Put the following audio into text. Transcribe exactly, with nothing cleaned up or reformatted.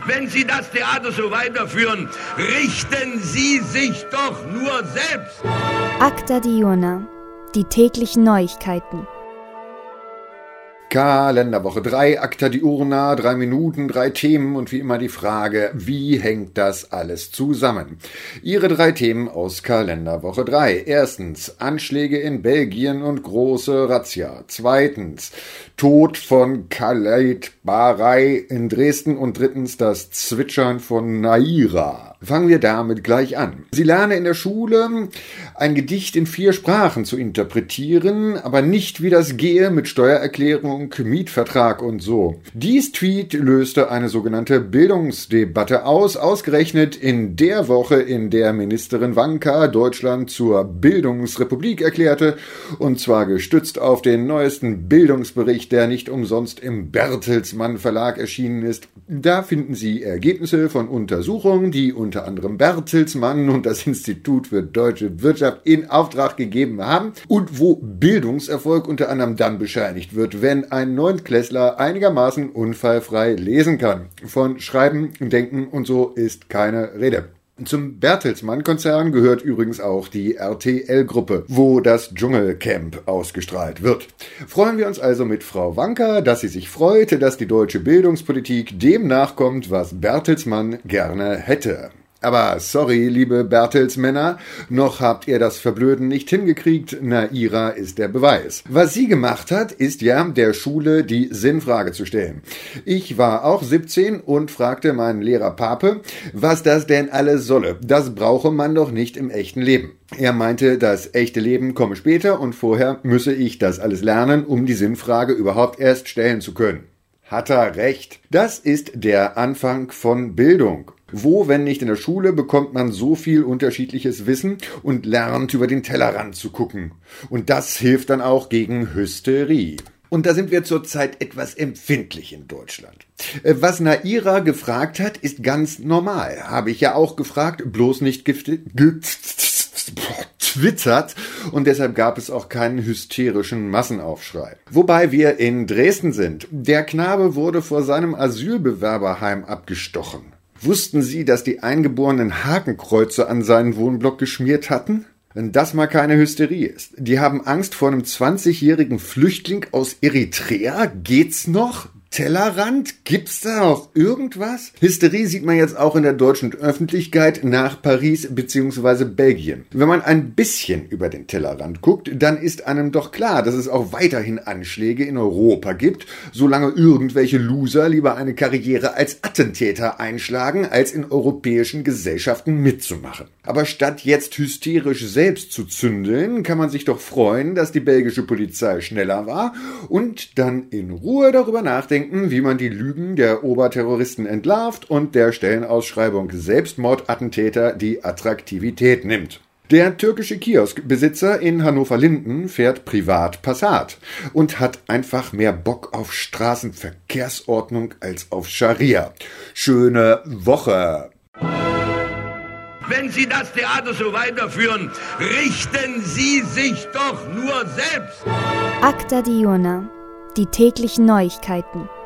Wenn Sie das Theater so weiterführen, richten Sie sich doch nur selbst. Acta Diurna, die täglichen Neuigkeiten. Kalenderwoche drei, Acta Diurna, drei Minuten, drei Themen und wie immer die Frage, wie hängt das alles zusammen? Ihre drei Themen aus Kalenderwoche drei. Erstens, Anschläge in Belgien und große Razzia. Zweitens, Tod von Khaled Barey in Dresden und drittens, das Zwitschern von Naira. Fangen wir damit gleich an. Sie lernen in der Schule, ein Gedicht in vier Sprachen zu interpretieren, aber nicht, wie das gehe mit Steuererklärung, Mietvertrag und so. Dies Tweet löste eine sogenannte Bildungsdebatte aus, ausgerechnet in der Woche, in der Ministerin Wanka Deutschland zur Bildungsrepublik erklärte, und zwar gestützt auf den neuesten Bildungsbericht, der nicht umsonst im Bertelsmann Verlag erschienen ist. Da finden Sie Ergebnisse von Untersuchungen, die unter anderem Bertelsmann und das Institut für Deutsche Wirtschaft in Auftrag gegeben haben und wo Bildungserfolg unter anderem dann bescheinigt wird, wenn ein Neuntklässler einigermaßen unfallfrei lesen kann. Von Schreiben, Denken und so ist keine Rede. Zum Bertelsmann-Konzern gehört übrigens auch die R T L-Gruppe, wo das Dschungelcamp ausgestrahlt wird. Freuen wir uns also mit Frau Wanka, dass sie sich freute, dass die deutsche Bildungspolitik dem nachkommt, was Bertelsmann gerne hätte. Aber sorry, liebe Bertelsmänner, noch habt ihr das Verblöden nicht hingekriegt. Naira ist der Beweis. Was sie gemacht hat, ist ja, der Schule die Sinnfrage zu stellen. Ich war auch siebzehn und fragte meinen Lehrer Pape, was das denn alles solle. Das brauche man doch nicht im echten Leben. Er meinte, das echte Leben komme später und vorher müsse ich das alles lernen, um die Sinnfrage überhaupt erst stellen zu können. Hat er recht. Das ist der Anfang von Bildung. Wo, wenn nicht in der Schule, bekommt man so viel unterschiedliches Wissen und lernt über den Tellerrand zu gucken. Und das hilft dann auch gegen Hysterie. Und da sind wir zurzeit etwas empfindlich in Deutschland. Was Naira gefragt hat, ist ganz normal. Habe ich ja auch gefragt, bloß nicht getwittert. Und deshalb gab es auch keinen hysterischen Massenaufschrei. Wobei wir in Dresden sind. Der Knabe wurde vor seinem Asylbewerberheim abgestochen. Wussten Sie, dass die Eingeborenen Hakenkreuze an seinen Wohnblock geschmiert hatten? Wenn das mal keine Hysterie ist. Die haben Angst vor einem zwanzigjährigen Flüchtling aus Eritrea. Geht's noch? Tellerrand? Gibt's da noch irgendwas? Hysterie sieht man jetzt auch in der deutschen Öffentlichkeit nach Paris bzw. Belgien. Wenn man ein bisschen über den Tellerrand guckt, dann ist einem doch klar, dass es auch weiterhin Anschläge in Europa gibt, solange irgendwelche Loser lieber eine Karriere als Attentäter einschlagen, als in europäischen Gesellschaften mitzumachen. Aber statt jetzt hysterisch selbst zu zündeln, kann man sich doch freuen, dass die belgische Polizei schneller war und dann in Ruhe darüber nachdenken, wie man die Lügen der Oberterroristen entlarvt und der Stellenausschreibung Selbstmordattentäter die Attraktivität nimmt. Der türkische Kioskbesitzer in Hannover-Linden fährt privat Passat und hat einfach mehr Bock auf Straßenverkehrsordnung als auf Scharia. Schöne Woche! Wenn Sie das Theater so weiterführen, richten Sie sich doch nur selbst. Acta Diurna, die täglichen Neuigkeiten.